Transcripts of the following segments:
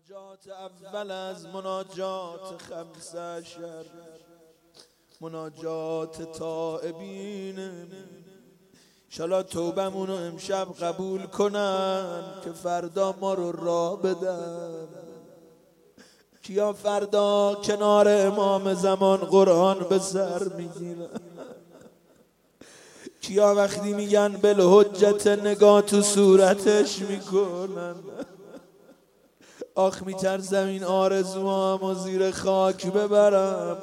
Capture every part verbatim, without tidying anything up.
مناجات اول از مناجات خمس عشر، مناجات تائبین. انشالله توبمونو امشب قبول کنن که فردا ما رو راه بدن. کیا فردا کنار امام زمان قرآن به سر میگیرن؟ کیا وقتی میگن بالحجت نگاه تو صورتش میکنن؟ آخ میترسم این آرزوامو زیر خاک ببرم.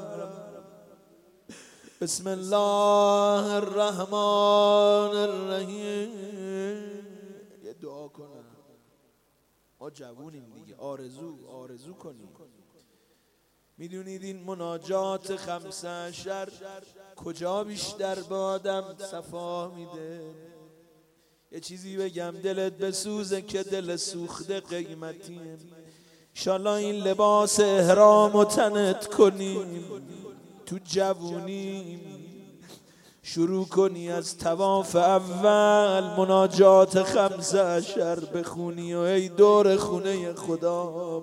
بسم الله الرحمن الرحیم. یه دعا کنم، ما جوونیم دیگه، آرزو آرزو کنیم. میدونید این مناجات خمس عشر کجا بیشتر به آدم صفا میده؟ یه چیزی بگم دلت بسوزه که دل سوخته قیمتیه. انشالله این لباس احرام و تنت کنیم، تو جوونیم شروع کنی از طواف اول مناجات خمس عشر بخونی و ای دور خونه خدا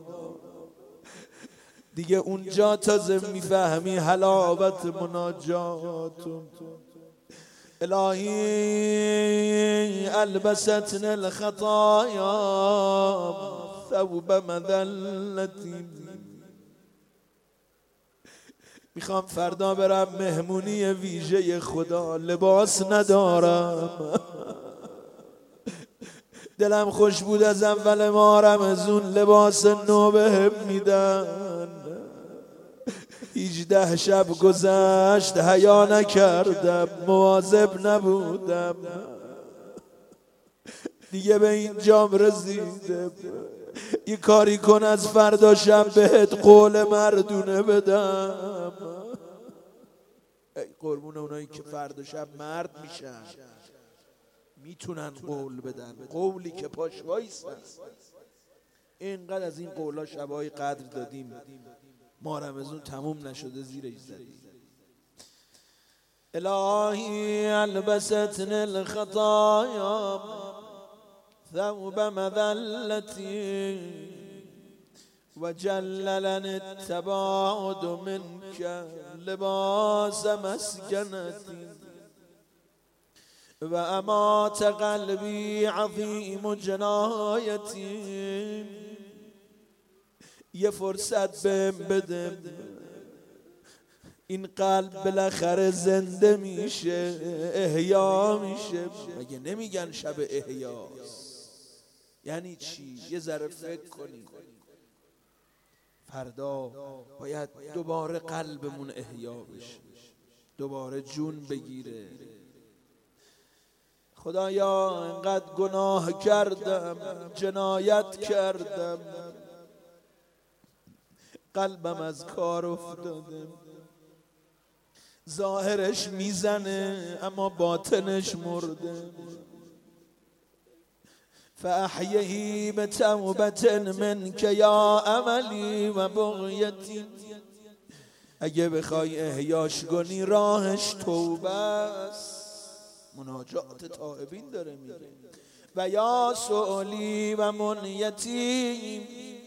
دیگه اونجا تازه میفهمی حلاوت مناجات. الهی البستنا الخطايا ثوب مذلتی. میخوام فردا برم مهمونی ویژه خدا، لباس ندارم. دلم خوش بود از اول ماه رمضان لباس نو بهم میدن. هجده شب گذشت حیا نکردم، مواظب نبودم، دیگه به اینجام رسیدم. یه کاری کن از فردا شب بهت قول مردونه بدم. ای قربون اونایی که فردا شب مرد میشن، میتونن قول بدن، قولی که پاش وایسن. اینقدر از این قولا شبای قدر دادیم، ما رمضان تموم نشده زیرش زدیم. الهی البستنا الخطايا ثوب مذلتی و جللنی التباعد منك لباس مسکنتی و امات قلبی عظیم جنایتی. یه فرصت بهم بده، این قلب بالاخره زنده میشه، احیا میشه. مگه نمیگن شب احیاست؟ یعنی چی؟ یه ذره فکر کنی. فردا باید دوباره قلبمون احیا بشه، دوباره جون بگیره. خدایا انقدر گناه کردم، جنایت کردم، قلبم از کار افتاده. ظاهرش میزنه اما باطنش مرده. فاحیهی بتوبة منک یا عملی و بغیتی. اگه بخوای احیاش کنی راهش توبه است. مناجات تائبین داره میگه. و یا سؤلی و منیتی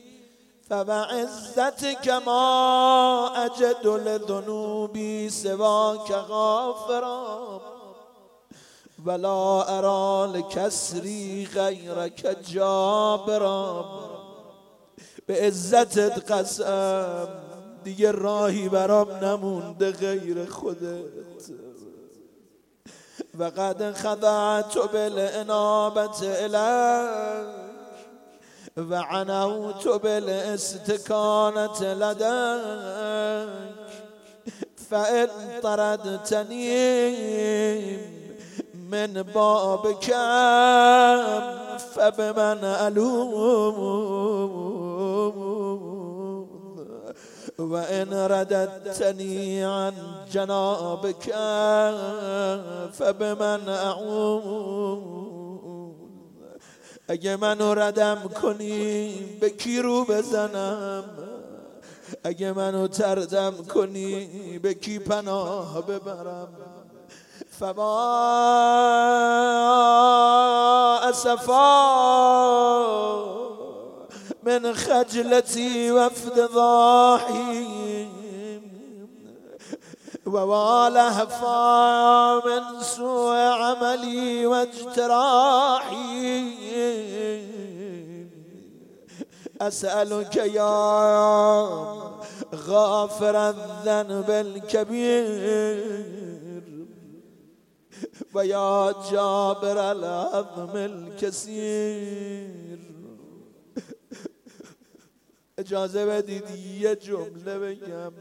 فبعزتک ما اجد لذنوبی سواک غافرا ولا ارى لکسری غیرک جابرا. به عزتت قسم دیگه راهی برام نمونده غیر خودت. و قد خضعت بالانابة الیک و عنوت بالاستکانة لدیک فإن طردتنی من بابک فبمن الوم و ان رددتنی عن جنابک فبمن اعوم. اگه منو ردم کنی به کی رو بزنم؟ اگه منو تردم کنی به کی پناه ببرم؟ فما اسفا من خجلتي وافتضاحي ووالهفا من سوء عملي واجتراحي أسألك يا غافر الذنب الكبير ويا جابر العظم الكثير. اجازه بدید یه جمله بگم.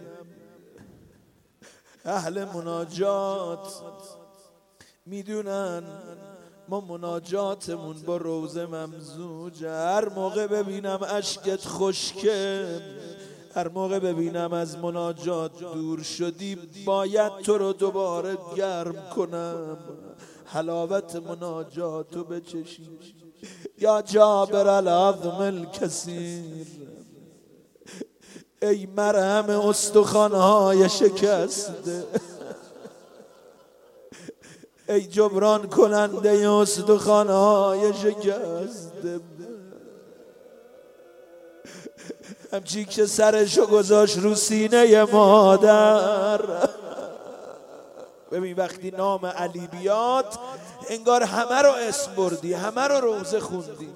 اهل مناجات میدونن ما مناجاتمون با روزه ممزوجه. هر موقع ببینم اشکت خشکه، هر موقع ببینم از مناجات دور شدی، باید تو رو دوباره گرم کنم، حلاوت مناجاتو بچشی. یا جابر العظم الکثیر، ای مرهم استخوان‌های شکسته، ای جبران کننده استخوان‌های شکسته. همچی که سرشو گذاشت رو سینه مادر. ببین وقتی نام علی بیاد انگار همه رو اسم بردی، همه رو روزه خوندی.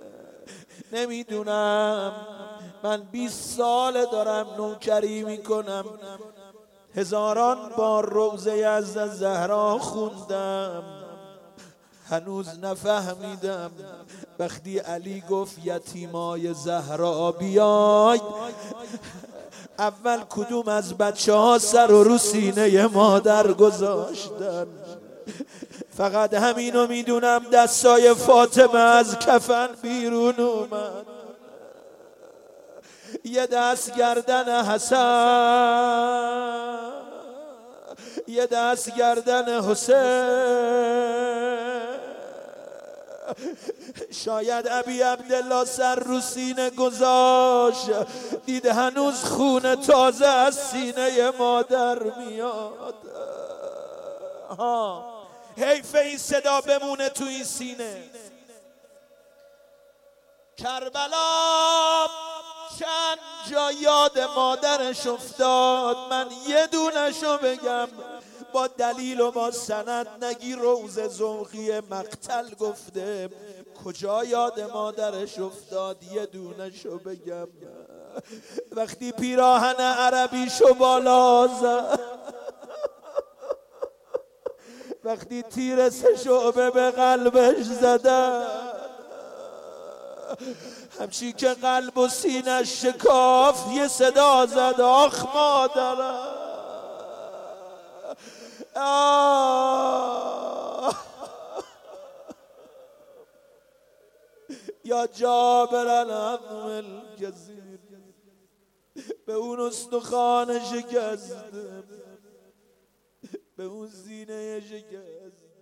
نمیدونم، من بیست سال دارم نوکری میکنم، هزاران بار روزه از زهرا خوندم، هنوز نفهمیدم وقتی علی گفت یتیمای زهرا بیاید، اول کدوم از بچه ها سر و رو سینه مادر گذاشتن. فقط همینو میدونم، دستای فاطمه از کفن بیرون اومد، یه دست گردن حسن، یه دست گردن حسین. شاید ابی عبدالله سر رو سینه گذاشت، دید هنوز خون تازه از سینه مادر میاد. ها، حیف این صدا بمونه تو این سینه. کربلا چند جا یاد مادرش افتاد، من یه دونشو بگم با دلیل و با سند، نگی روز ذوقی مقتل گفته. کجا یاد مادرش افتاد؟ یه دونشو بگم. وقتی پیراهن عربیشو بالا زد، وقتی تیر سه شعبه به قلبش زدن، همچی که قلب و سینش شکافت، یه صدا زد آخ مادرم. یا جابر العظم الکثیر، به اون استخوان شکسته، به اون سینه شکسته.